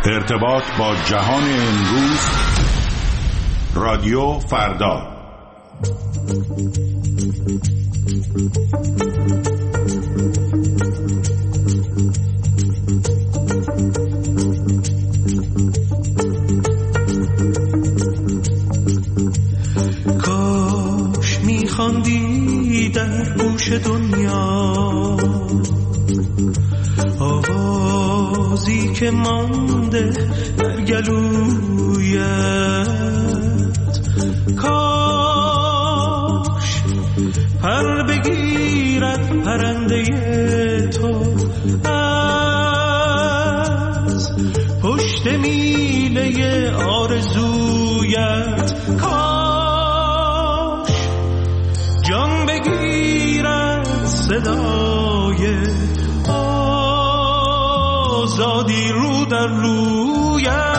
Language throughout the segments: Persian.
ارتباط با جهان امروز، رادیو فردا. کاش میخواندی در گوش دنیا آوازی که مانده در گلویت، کاش پر بگیرد پرنده تو از پشت میله آرزویت، کاش جان بگیرد صدای آزادی رو در رویت.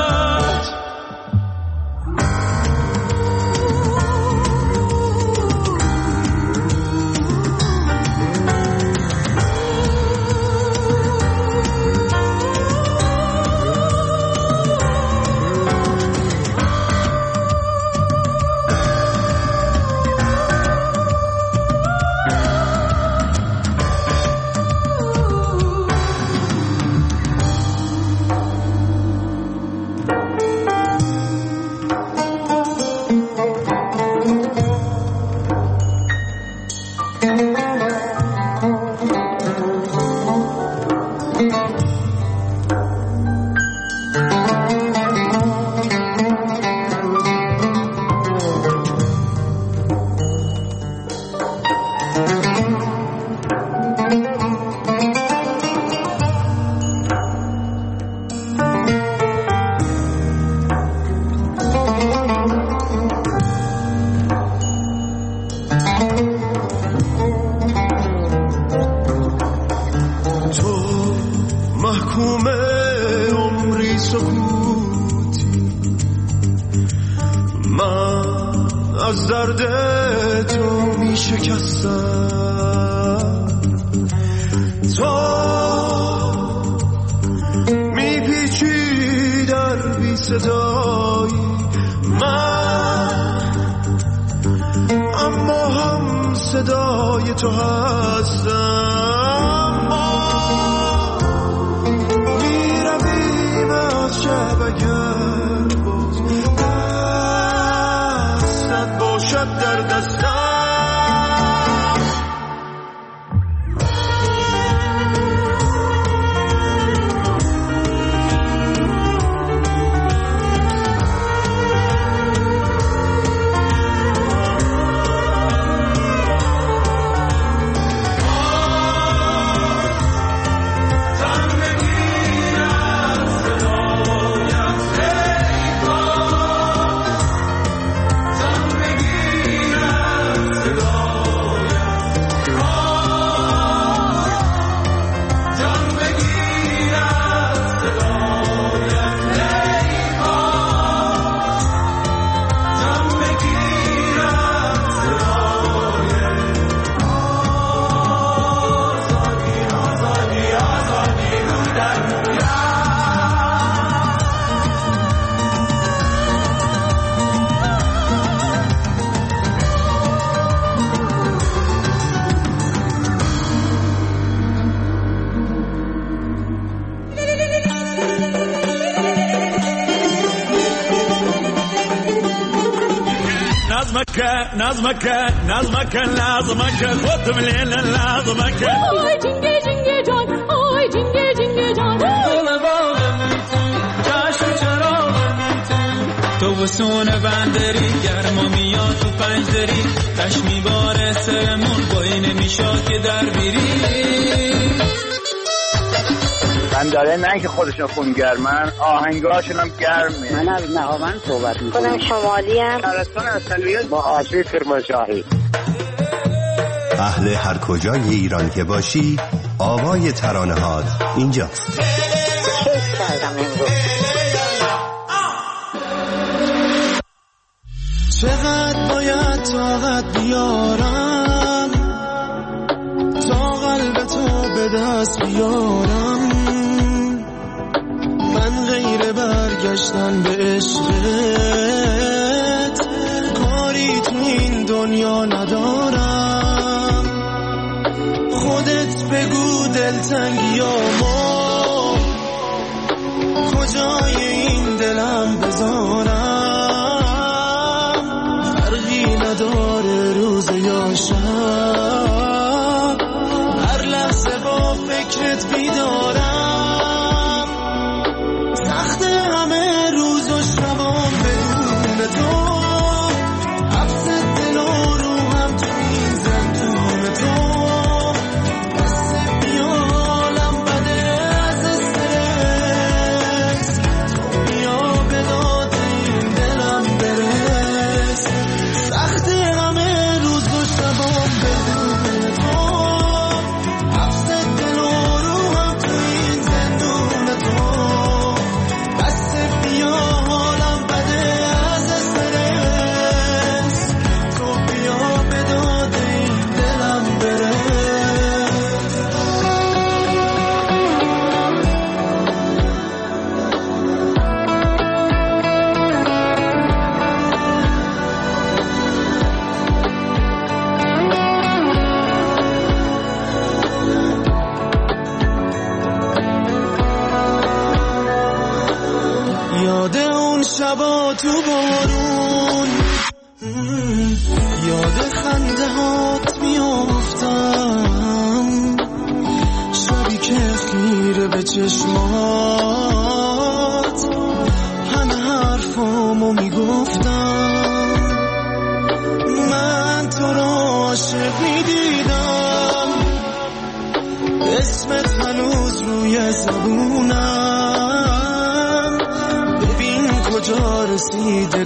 نظمك خد من لازمك آی جنگه جنگه جان، آی جنگه جنگه جان، دل باغم چشم چراغم تو وسون بندری گرما میاد تو پنجدری تش میباره سرمون بایی نمیشاد که در بیری من داره نه که خودشون خونگرمن آهنگاشون هم گرمه. من از نهاوند صحبت میکنم. خودم شمالی هم شهرستان اصلیت با آشوی کرمانشاهی. اهل هر کجای ایران که باشی آوای ترانه‌هات اینجاست. کیف کردم امروز. چقدر باید طاقت بیارم تا قلب تو به دست بیارم، من برگشتن به عشقت کاری تو این دنیا ندارم. خودت بگو دلتنگیامو کجای این دلم بذارم. فرقی نداره روز یا شب، هر لحظه با فکرت بیدارم. سخت همه روز و شبام بدون تو، حبس دل و روحم تو این زندون تو. بس بیالم بده از استرس، تو بیا به داد این دلم برس. سخت همه روز و شبام بدون تو، حبس دل و روحم تو این زندون تو. بس بیالم بده از استرس، تو بیا به داد این دلم برس. یاد اون شبا تو بارون، یاد خنده هات میافتم. شبی که خیره به چشمات همه حرفامو میگفتم. من تو را عاشق میدیدم، اسمت هنوز روی زبونم. ببین کجا رسیده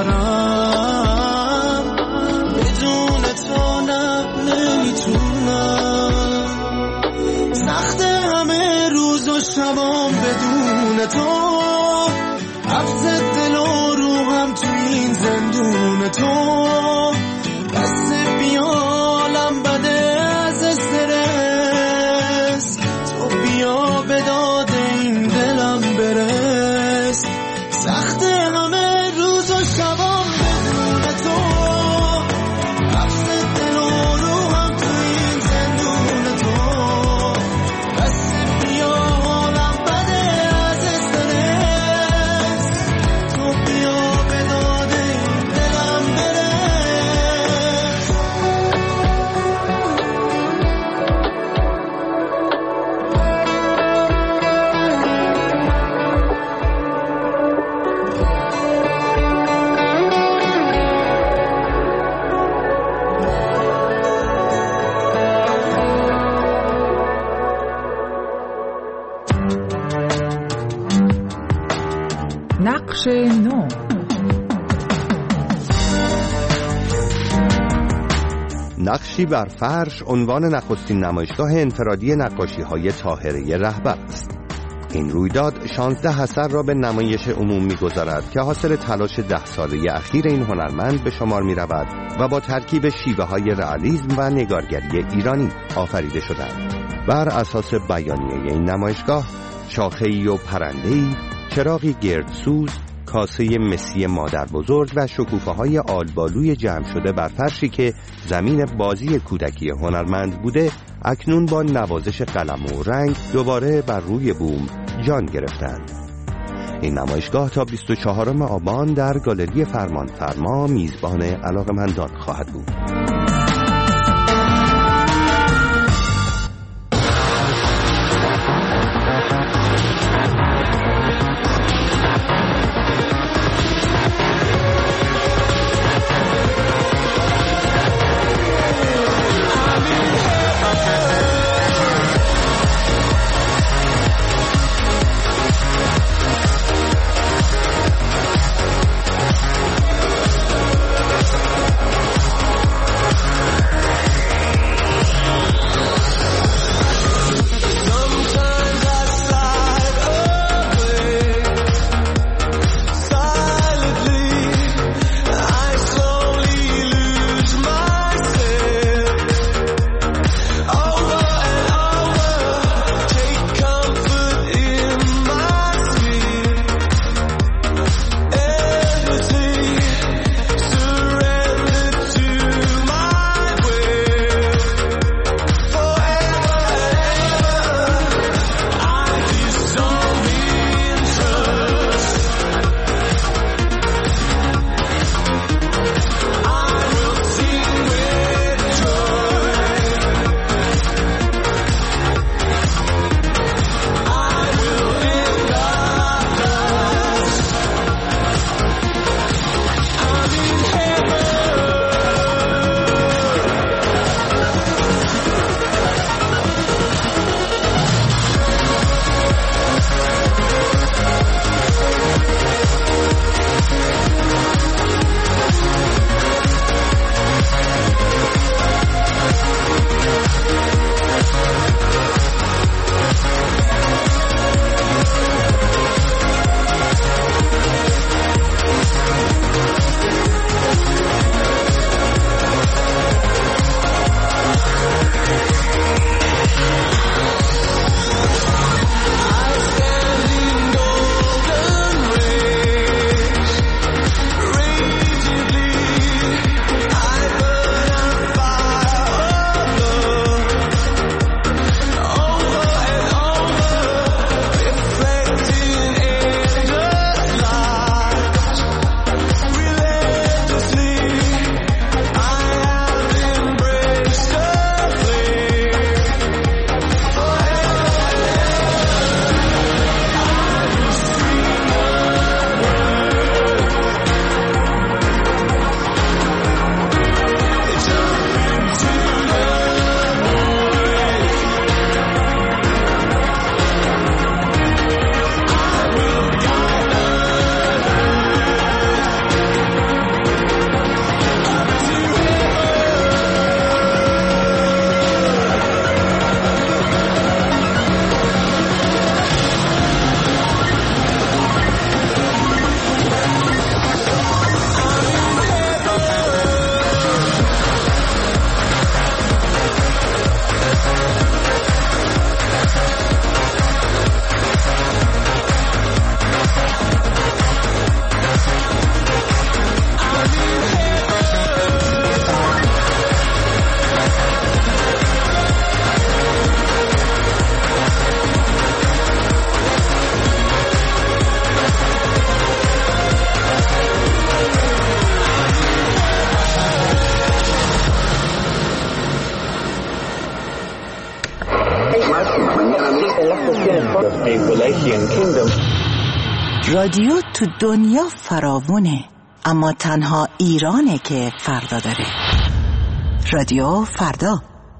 کارم، بدون تو نه نمیتونم. سخت همه روز و شبام بدون تو، حبس دل و روحم تو این زندون تو. بس بیالم بده از استرس، تو بیا به داد این دلم برس. سخت همه روز و شبام بدون تو، حبس دل و روحم تو این زندون تو. بس بیالم بده از استرس، تو بیا به داد این دلم برس. نقش نو. نقشی بر فرش عنوان نخستین نمایشگاه انفرادی نقاشی‌های طاهره رهبر است. این رویداد 16 اثر را به نمایش عموم می‌گذارد که حاصل تلاش 10 ساله اخیر این هنرمند به شمار می‌رود و با ترکیب شیوه‌های رئالیسم و نگارگری ایرانی آفریده شدند. بر اساس بیانیه این نمایشگاه، شاخه‌ای و پرنده‌ای، چراغی گردسوز، کاسه مسی مادر بزرگ و شکوفه‌های آلبالوی جمع شده بر فرشی که زمین بازی کودکی هنرمند بوده، اکنون با نوازش قلم و رنگ دوباره بر روی بوم جان گرفتند. این نمایشگاه تا 24 آبان در گالری فرمانفرما میزبان علاقه‌مندان خواهد بود. رادیو تو دنیا فراوونه، اما تنها ایرانه که فردا داره. رادیو فردا.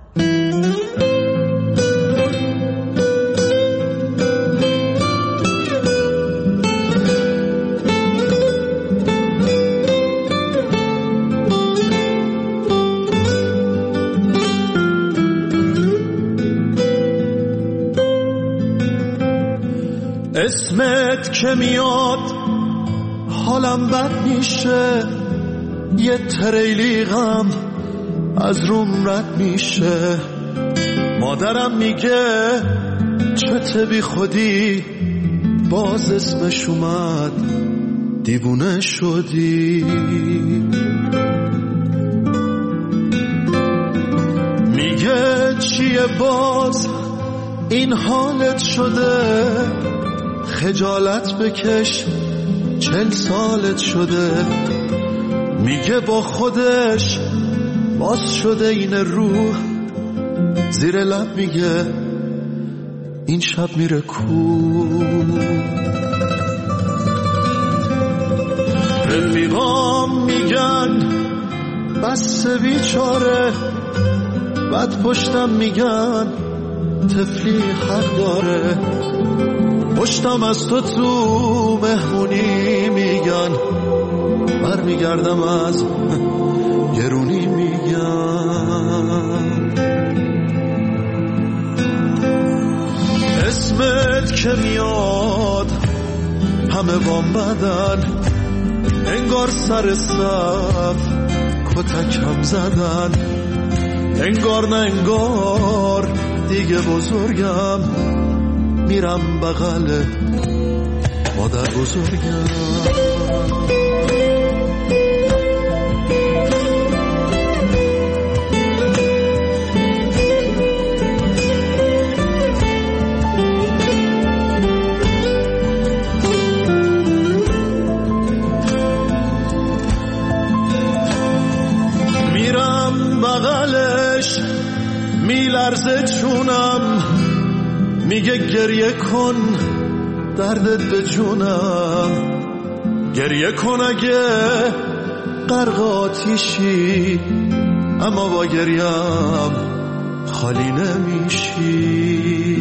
اسمت که میاد حالم بد میشه، یه تریلی غم از روم رد میشه. مادرم میگه چته بی خودی، باز اسمش اومد دیوونه شدی. میگه چیه باز این حالت شده، خجالت بکش 40 سالت شده. میگه با خودش باز شده این روح، زیر لب میگه این شب میره کو. رفیقام میگن بس بیچاره، بعد پشتم میگن طفلی حق داره. پشتم از تو مهمونی میگن، برمیگردم از گرونی میگن. اسمت که میاد همه بام بدن، انگار سر صف کتکم زدن. انگار نه انگار دیگه بزرگم، میرم بغل مادر بزرگم. میرم بغلش میلرزه چونم، میگه گریه کن دردت به جونم. گریه کن اگه غرق آتیشی، اما با گریم خالی نمیشی.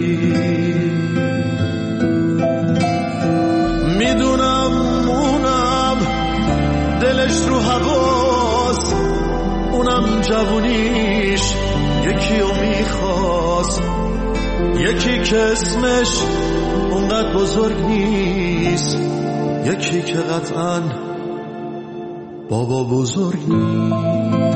میدونم اونم دلش رو هواست، اونم جوونیش یکی رو میخواست. یکی که اسمش اونقدر بزرگ نیست، یکی که قطعاً بابا بزرگ نیست.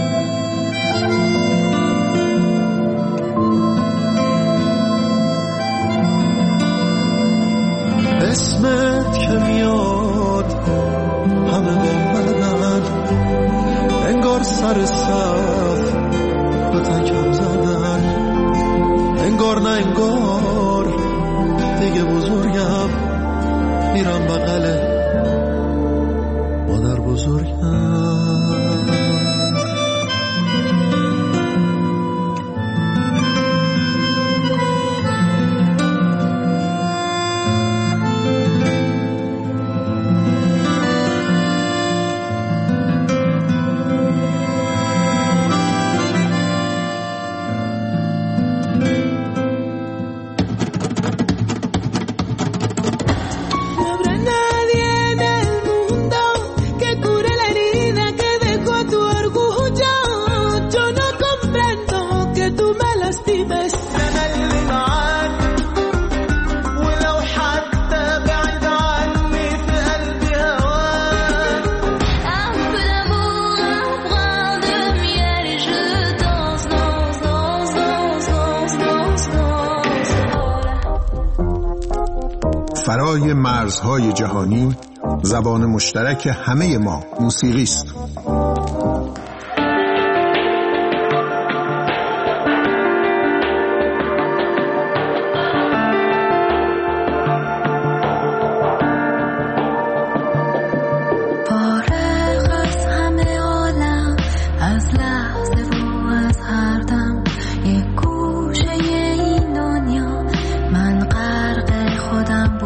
اسمت که میاد همه با بدن، انگار سر صف کتکم زدن. انگار نه انگار دیگه بزرگم، میرم بغل مادر بزرگم. فرای مرزهای جهانی، زبان مشترک همه ما موسیقی است. خودم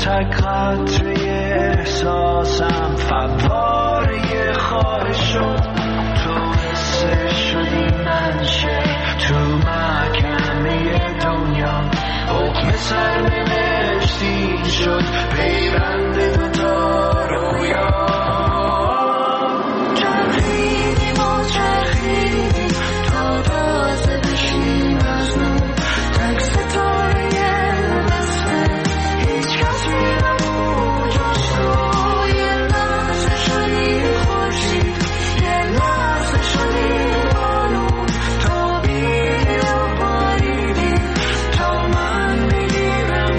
تک قطره احساسم فواره خواهش شد تو حسه شدی منشه تو محکمه دنیا حکم سرنوشتی شد پیوند دوتا رویا چرخیدیم و چرخیدیم تا تازه بشیم از نو تک ستاره بسته هیچ کس میرمون جز تو یه لحظه شدی خورشید یه لحظه شدی بارون تا بیدی و باریدی تا من بگیرم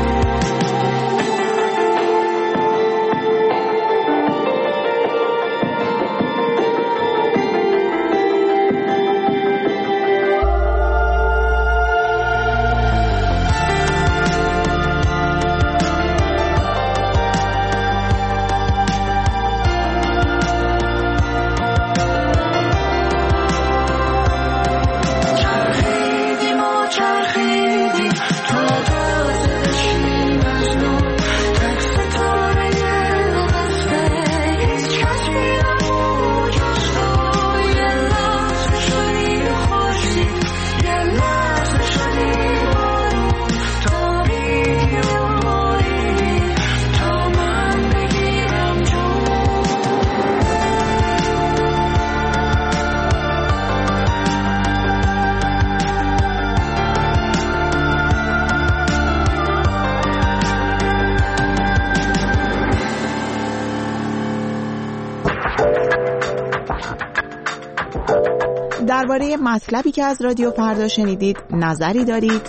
درباره مطلبی که از رادیو فردا شنیدید نظری دارید؟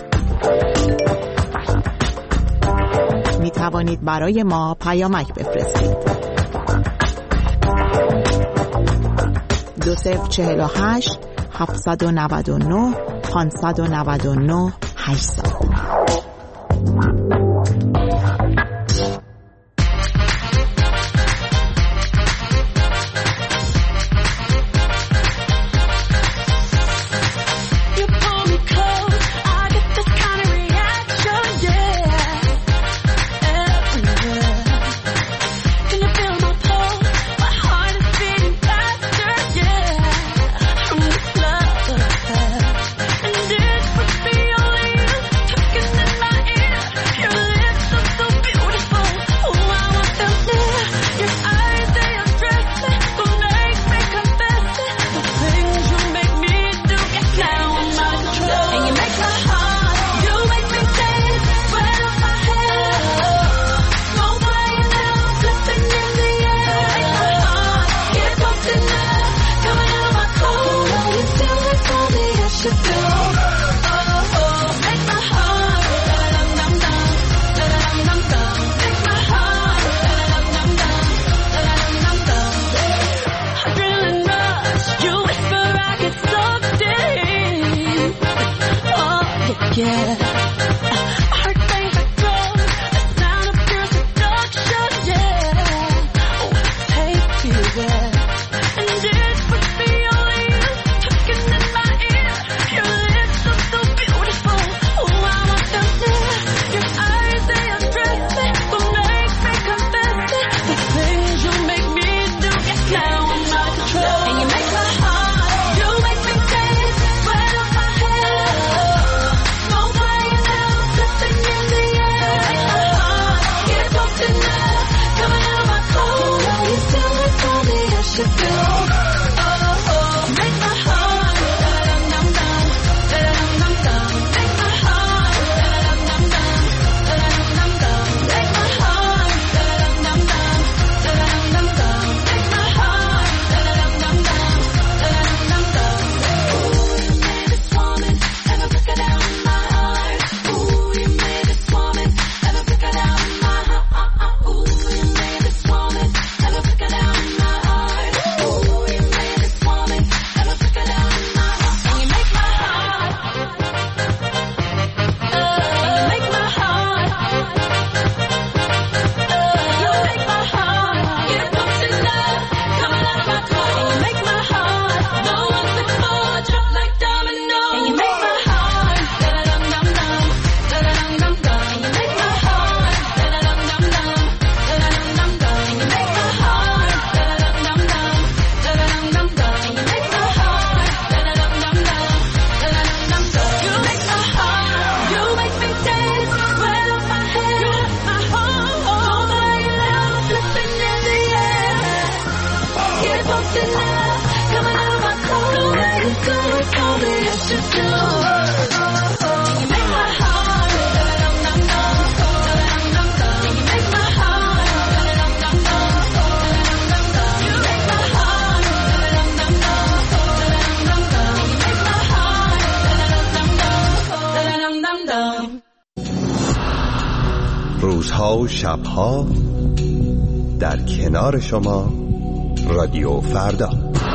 می توانید برای ما پیامک بفرستید. 2048 799 599 800. to روزها و شبها در کنار شما رادیو فردا.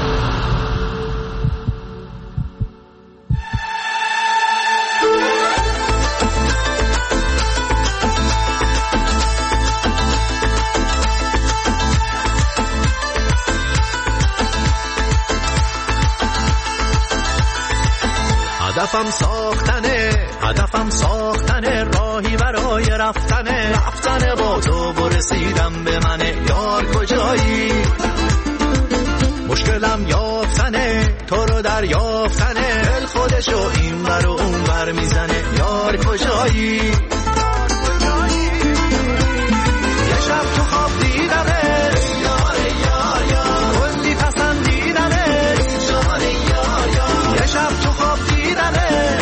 هدفم ساختنه راهی برای رفتنه با تو برسیدم به منه یار کجایی مشکلم یافتنه تو رو دریافتنه دل خودشو این ور و اون ور میزنه یار کجایی یه شب تو خواب دیدمه کلی پسندیدمه یه شب تو خواب دیدمه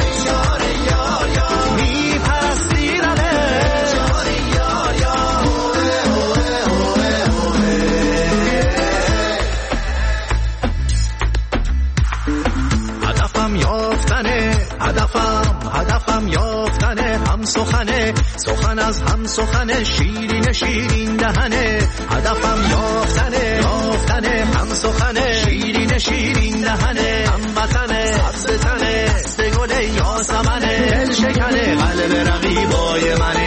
هدفم یافتنه هم سخن از هم سخنه شیرین دهنه هدفم یافتنه هم سخنه شیرین دهنه هم وطنه سبز تنه دست گل یاسمنه دل شکنه قلب رقیبای من